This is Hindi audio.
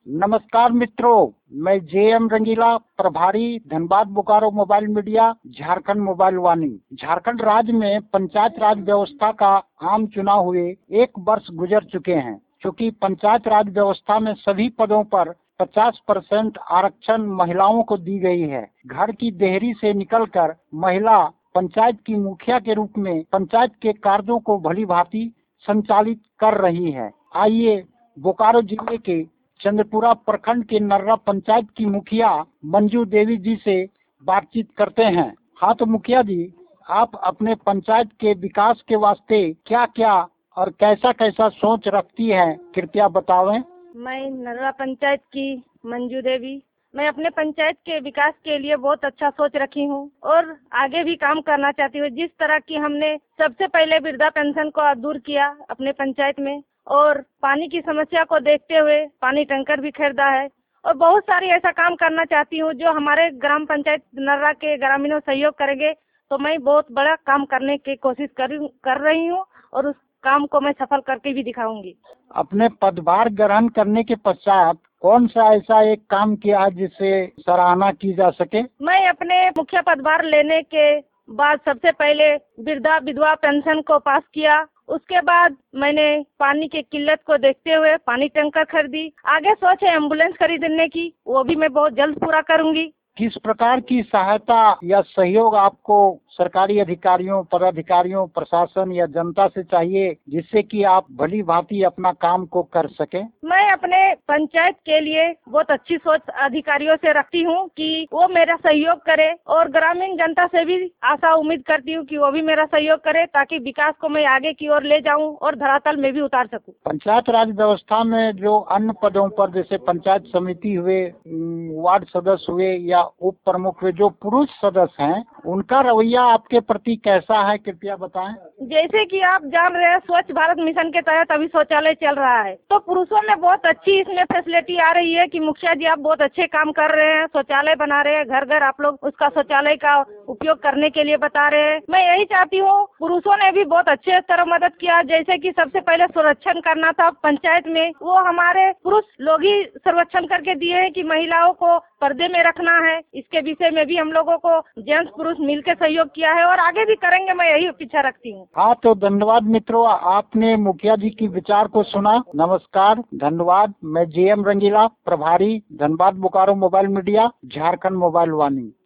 नमस्कार मित्रों, मैं जेएम रंगीला, प्रभारी Dhanbad Bokaro mobile media, Jharkhand mobile Vaani. Jharkhand राज्य में पंचायत राज व्यवस्था का आम चुनाव हुए 1 वर्ष गुजर चुके हैं। चूँकि पंचायत राज व्यवस्था में सभी पदों पर 50% आरक्षण महिलाओं को दी गई है। घर की देहरी से निकलकर महिला पंचायत की मुखिया के रूप में पंचायत के कार्यों को भली भांति संचालित कर रही है। आइए बोकारो जिले के चंद्रपुरा प्रखंड के नर्रा पंचायत की मुखिया मंजू देवी जी से बातचीत करते हैं। हाँ तो मुखिया जी, आप अपने पंचायत के विकास के वास्ते क्या क्या और कैसा कैसा सोच रखती हैं, कृपया बतावें। मैं नर्रा पंचायत की मंजू देवी, मैं अपने पंचायत के विकास के लिए बहुत अच्छा सोच रखी हूँ और आगे भी काम करना चाहती हूँ। जिस तरह की हमने सबसे पहले वृद्धा पेंशन को दूर किया अपने पंचायत में, और पानी की समस्या को देखते हुए पानी टैंकर भी खरीदा है, और बहुत सारी ऐसा काम करना चाहती हूँ जो हमारे ग्राम पंचायत नर्रा के ग्रामीणों सहयोग करेंगे तो मैं बहुत बड़ा काम करने की कोशिश कर रही हूँ और उस काम को मैं सफल करके भी दिखाऊंगी। अपने पदभार ग्रहण करने के पश्चात कौन सा ऐसा एक काम किया जिससे सराहना की जा सके? मैं अपने मुख्य पदभार लेने के बाद सबसे पहले वृद्धा विधवा पेंशन को पास किया। उसके बाद मैंने पानी की किल्लत को देखते हुए पानी टैंकर खरीदी। आगे सोच है एम्बुलेंस खरीदने की, वो भी मैं बहुत जल्द पूरा करूंगी। किस प्रकार की सहायता या सहयोग आपको सरकारी अधिकारियों, पदाधिकारियों, प्रशासन या जनता से चाहिए जिससे कि आप भली भांति अपना काम को कर सकें? मैं अपने पंचायत के लिए बहुत अच्छी सोच अधिकारियों से रखती हूँ कि वो मेरा सहयोग करे, और ग्रामीण जनता से भी आशा उम्मीद करती हूँ कि वो भी मेरा सहयोग करे ताकि विकास को मैं आगे की ओर ले जाऊँ और धरातल में भी उतार सकूँ। पंचायत राज व्यवस्था में जो अन्य पदों पर जैसे पंचायत समिति हुए, वार्ड सदस्य हुए या उप प्रमुख हुए, जो पुरुष सदस्य हैं, उनका रवैया आपके प्रति कैसा है, कृपया बताएं। जैसे कि आप जान रहे हैं, स्वच्छ भारत मिशन के तहत अभी शौचालय चल रहा है, तो पुरुषों में बहुत अच्छी इसमें फैसिलिटी आ रही है कि मुखिया जी आप बहुत अच्छे काम कर रहे हैं, शौचालय बना रहे हैं, घर घर आप लोग उसका शौचालय का उपयोग करने के लिए बता रहे हैं। मैं यही चाहती हूँ, पुरुषों ने भी बहुत अच्छे तरह मदद किया। जैसे कि सबसे पहले संरक्षण करना था पंचायत में, वो हमारे पुरुष लोग ही संरक्षण करके दिए हैं कि महिलाओं को पर्दे में रखना है। इसके विषय में भी हम लोगों को जेंट्स पुरुष मिलकर सहयोग किया है और आगे भी करेंगे, मैं यही इच्छा रखती हूँ। हाँ तो धन्यवाद मित्रों, आपने मुखिया जी की विचार को सुना। नमस्कार, धन्यवाद। मैं जेएम रंगीला, प्रभारी Dhanbad Bokaro mobile media, Jharkhand mobile वाणी।